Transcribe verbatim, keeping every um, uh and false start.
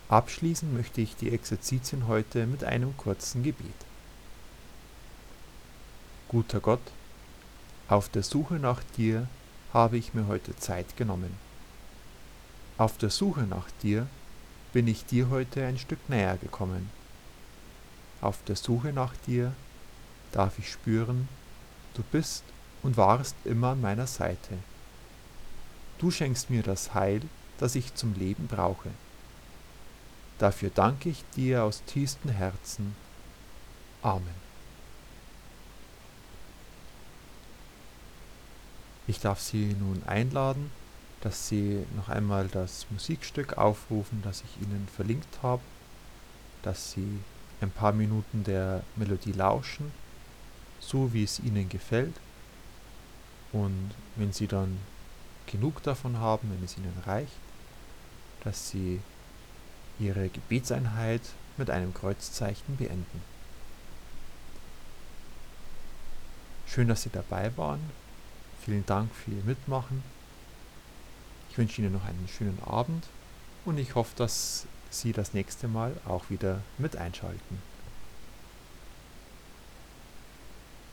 Abschließen möchte ich die Exerzitien heute mit einem kurzen Gebet. Guter Gott, auf der Suche nach dir habe ich mir heute Zeit genommen. Auf der Suche nach dir bin ich dir heute ein Stück näher gekommen. Auf der Suche nach dir darf ich spüren, du bist und warst immer an meiner Seite. Du schenkst mir das Heil, das ich zum Leben brauche. Dafür danke ich dir aus tiefstem Herzen. Amen. Ich darf Sie nun einladen, dass Sie noch einmal das Musikstück aufrufen, das ich Ihnen verlinkt habe, dass Sie ein paar Minuten der Melodie lauschen, so wie es Ihnen gefällt. Und wenn Sie dann genug davon haben, wenn es Ihnen reicht, dass Sie Ihre Gebetseinheit mit einem Kreuzzeichen beenden. Schön, dass Sie dabei waren. Vielen Dank für Ihr Mitmachen. Ich wünsche Ihnen noch einen schönen Abend und ich hoffe, dass Sie das nächste Mal auch wieder mit einschalten.